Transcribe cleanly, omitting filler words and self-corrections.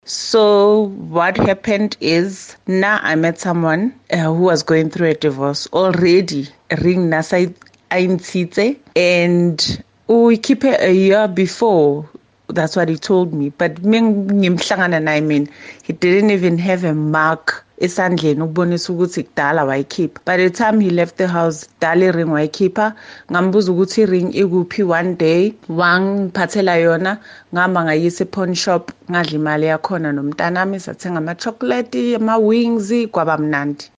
So what happened is now I met someone who was going through a divorce already. Ring nasa ayintitse and we keep it a year before. That's what he told me. But I mean, he didn't even have a mark esandleni ukubonisa ukuthi kudala wayikhipha. By the time he left the house, dala ring wayikhipha. Ngambuza ukuthi ring ikuphi one day. Wangiphathela yona ngihamba ngayisa pawn shop ngadla imali yakhona nomntanami sathenga ama chocolate, ama wings kwaba mnandi.